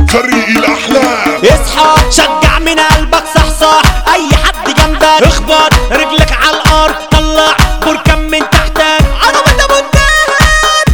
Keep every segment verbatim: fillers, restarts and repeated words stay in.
فريق الاحلام. اصحى شجع من قلبك، صحصح اي حد جنبك، اخبط رجلك على الارض، طلع بركان من تحتك، عربة ابو الدهب.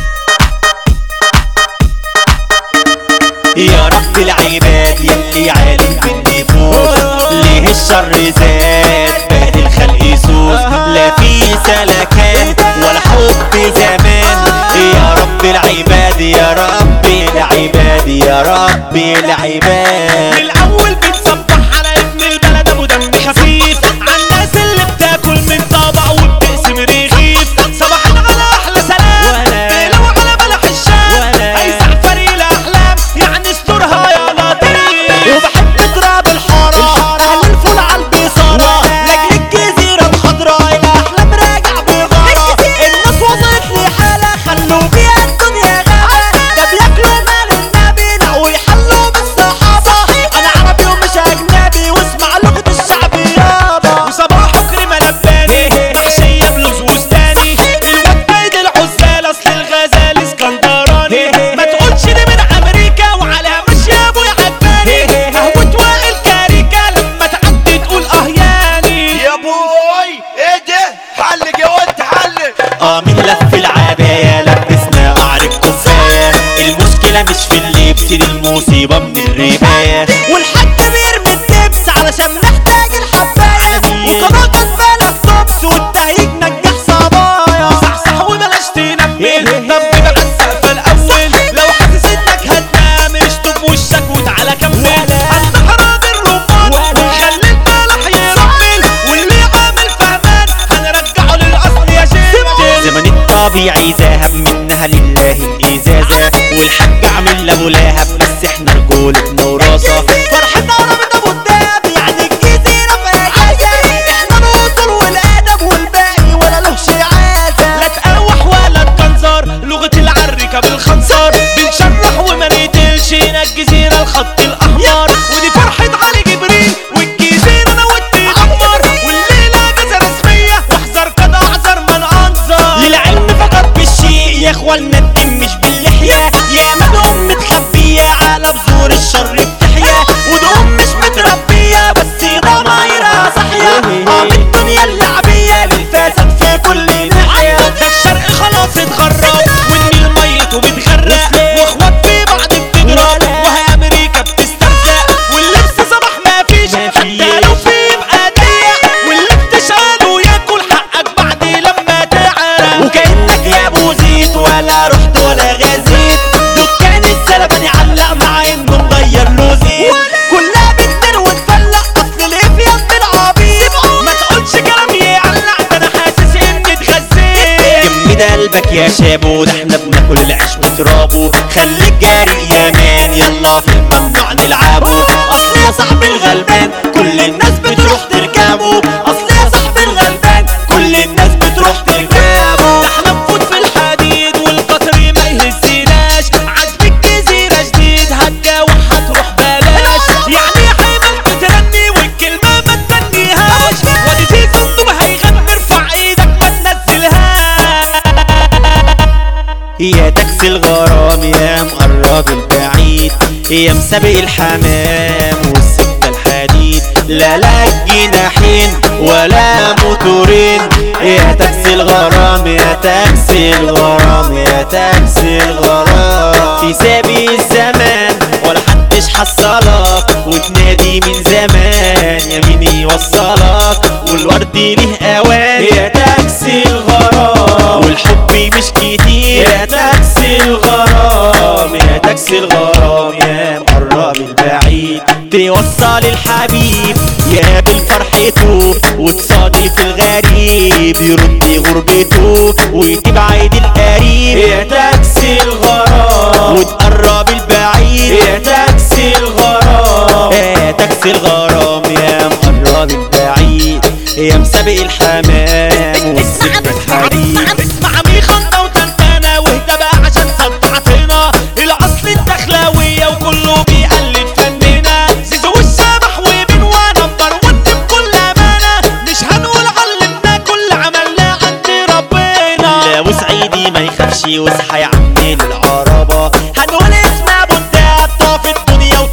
يا رب العباد يلي عالم بالنفوس، ليه الشر زاد باقي الخلق يسوس، لا في سلكان ولا حب زمان. يا رب العباد يا رب العباد يا رب العباد. من الاول بتصبح على ابن البلد ابو دم خفيف، عالناس اللي بتاكل من طبق وبتقسم رغيف، صباحين على احلى سلام، تقلوا على بلح الشام، هيسع فريق الاحلام يعني استرها يا لطيف. وبحب تراب الحاره اهل الفول على البيصاره، لاجل الجزيره الخضراء الاحلام راجع بغاره. الناس وصلت لي حاله خلوا بيها الدنيا غابه، ده بياكلوا مال النبي ناوي يحلوا بالصحابه. انا عربي ومش اجنبي واسمع لغه الشعب يابا. وصباحه كريمه لباني محشيه بلوز وستاني، الواد بايد العزال اصل الغزال اسكندراني. ما تقولش دي من امريكا وعلى ماشي يا ابويا عجباني، قهوه وائل كاريكا لما تعدي تقول اه ياني. يا بوي ايه ده؟ حلق يا ولد حلق. اه من لف العباية لبسنا قعر الكفاية، المشكلة مش في اللبس دي المصيبة من الرباية. والحاج بيرمي الدبس علشان محتاج الحباية، وقناة كسبانة الصبس والتهيج نجح صبايا. صحصح وبلاش تنمل، طب بيبقى على السقف الأول، لو حاسس انك هتنام اشطب وشك وتعالى كمل. الصحراء بالرمان ونخلي البلح يرمل، واللي عامل فهمان هنرجعه للأصل يا شبل. زمن الطبيعي ذهب منها لله الإزازة، والحاج عامل لأبو لهب بس احنا رجولتنا وراسة. فرحتنا عربة ابو الدهب يعني الجزيرة في اجازة، احنا الوصول والادب والباقي ولا له شعازة. لا تقوح ولا تكنزر لغة العركة بالخنصر، بنشرح وما نقتلش هنا الجزيرة الخط الاحمر. ودي فرحة علي جبريل والجزيرة انا ودي عمر، والليلة اجازة رسمية واحذر كده احذر من انظر. للعلم فقط بالشيء يا اخوانا الدم مش باللحية، يا مدهم متخبية على بذور الشر بتحيا، ودهم مش متربية بس ضمايرها صحية. اه من الدنيا اللعبية للفساد في كل ناحية، ده الشرق خلاص اتغرب والنيل ميته بتغرق، واخوات في بعض بتضرب وهي امريكا بتسترزق، واللبس صباح ما فيش حتى لو في يبقى ضيق، واللي بتشغله ياكل حقك بعد لما تعرق. وكأنك يا ابو زيت ولا رحت ولا غزيت، دكان السلباني علق مع انه مغير له زيت، كلها بتدر وتفلق اصل الافيان بالعبيط. ما تقولش كلام يعلق ده انا حاسس اني اتغزيت. جمد قلبك يا شابو ده احنا بناكل العيش وترابه، خليك جاري يا مان يلا في الممنوع نلعبه. اصل يا صاحبي الغلبان كل الناس بتروح تركبه، اصل يا صاحبي الغلبان كل الناس بتروح تركبه. ده احنا نفوت في الحديد والقطر ما يهزناش، عزم الجزيرة جديد هتجاوح هتروح بلاش. يعني حيمك بترني والكلمة ما تنيهاش، وادي في صندوق هيغني ارفع ايدك ما تنزلهاش. يا تاكسي الغرام يا مقرب البعيد، يا مسابق الحمام والسكة الحديد، لا لا جناحين ولا موتورين. يا تاكسي الغرام يا تاكسي الغرام يا تاكسي الغرام، في سابق الزمان ولا حدش حصلك، وتنادي من زمان يا مين يوصلك، والورد ليه اوان. يا تاكسي الغرام والحب مش كتير، يا تاكسي الغرام يا تاكسي الغرام يا مقرب البعيد، توصل الحبيب يا بالفرحته، وتصادف الغريب يرد غربته، وتبعد القريب. يا تاكسي الغرام وتقرب البعيد، يا تاكسي الغرام يا تاكسي الغرام يا مقرب البعيد، يا مسابق الحمام والسكة الحديد. اسمع ميخانة وتنتانة واهدى بقى عشان صدعتنا، الاصل الدخلاوية وكله بيقلد فننا، زيزو والسامح وبنوا نمبر ون بكل امانة، مش هنقول علمنا كل عملنا عند ربنا. لا وسعيدي ما يخافش واصحى يا عمي للعربة، هنقول اسمها بندات طاف الدنيا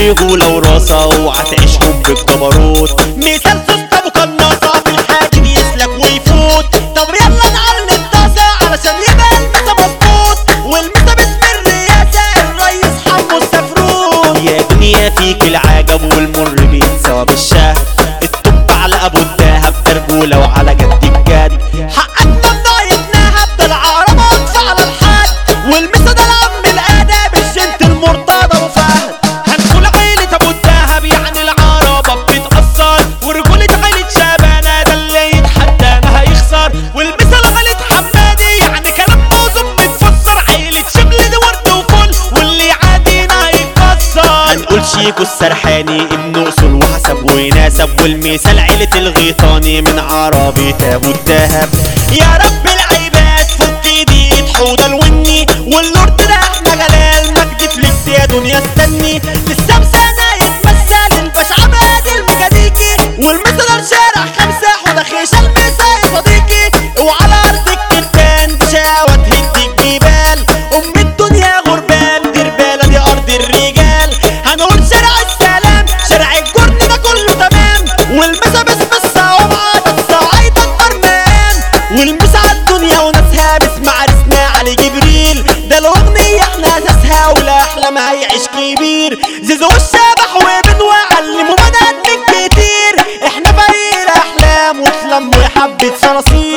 رجولة وراسة اوعى تعيشهم بالجبروت. مثال سوسته ابو قناصة في الحاجب يسلك ويفوت. طب يلا نعلي الطاسة علشان يبقى المسا مظبوط، والمسا باسم الرئاسة الريس حمو السفروت. يا دنيا فيك العجب والمر بيتساوى بالشهد، الطب على ابو الدهب ده رجولة وعلى جد الجد. حقك ممنوع يتنهب، ده العرب واقفة على الحد، والمسا ده العم الادب الجنت المرتضى ابو فهد. هنقول عيلة ابو الدهب يعني العربة بتتأثر، ورجولة عيلة شبانة ده اللي يتحدى ما هيخسر، والمسا لعيلة حمادي يعني كلام موزون بتفسر. عيلة شبل دي ورد وفل واللي يعادينا هيتكسر. هنقول شيكو السرحاني ابن اصول وحسب ويناسب، والمثال عيلة الغيطاني من عربية ابو الدهب. يا رب العباد فك ايدي حوضة الوني، واللورد ده احنا جلال مجد فليكس يا دنيا استني. لسه مسانا يتمثل الباشا عماد الميكانيكي، والمثل شارع خمسة حوضة خيشة المسا يا صديقي. وعلى ارض الكتان بشاوة تهدي الجبال، ام الدنيا غربال دير بالة دي ارض الرجال. هنقول شارع السلام شارع الجرن ده كله تمام، والمسا باسم الصوامعة ده الصعايدة البرمان. والمسا عالدنيا وناسها باسم عرسنا علي جبريل، ده الاغنية احنا اساسها والاحلام هيعيش كبير. زيزو الشبح وبنوع علموا بنات كتير، احنا فريق الاحلام وتلموا يا حبة صراصير.